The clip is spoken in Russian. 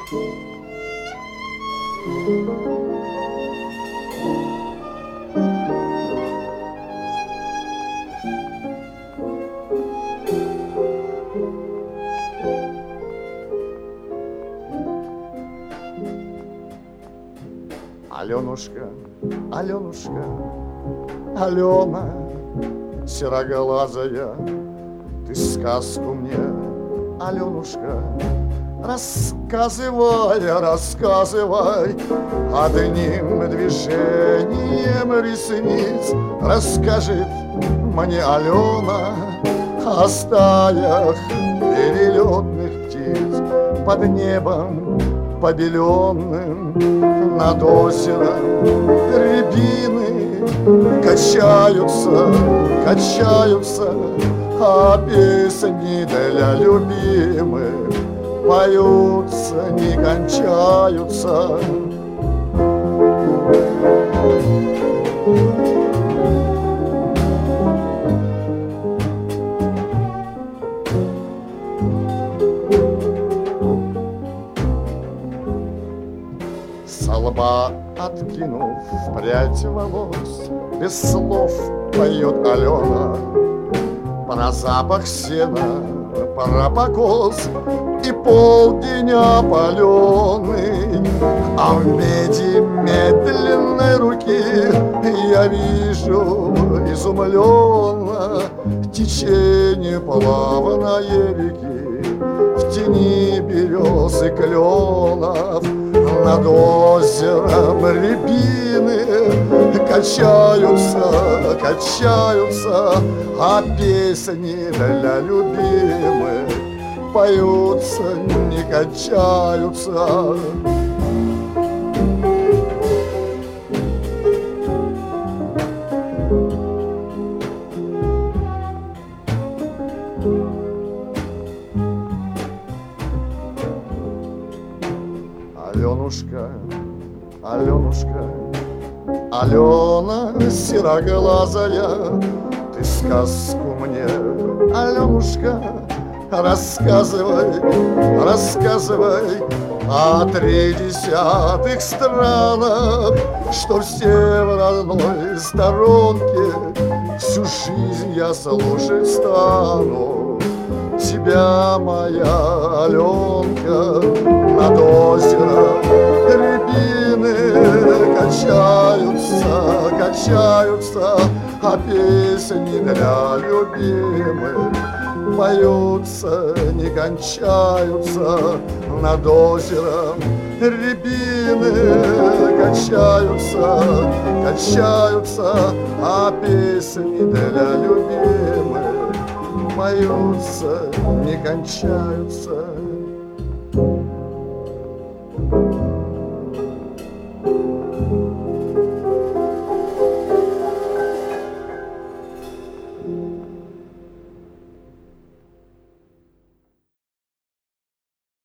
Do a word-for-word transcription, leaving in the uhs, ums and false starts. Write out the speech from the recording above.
Аленушка, Аленушка, Алена, сероглазая, ты сказку мне, Аленушка, рассказывай, рассказывай, одним движением ресниц расскажет мне Алена о стаях перелетных птиц под небом побеленным, над озером рябины качаются, качаются, а песни для любимых поются, не кончаются. Со лба откинув прядь волос, без слов поет Алена про запах сена, про покос и полдень опаленный. А в меди медленной руки я вижу изумленно течение плавной реки в тени берез и кленов. Над озером рябины качаются, качаются, а песни для любимых поются, не качаются. Аленушка, Аленушка, Алена сероглазая, ты сказку мне, Аленушка, рассказывай, рассказывай о тридесятых странах, что все в родной сторонке всю жизнь я слушать стану. Тебя, моя Аленка, над озером рябины качаются, качаются, а песни для любимых поются, не кончаются. Над озером рябины качаются, качаются, а песни для любимых поются, не кончаются.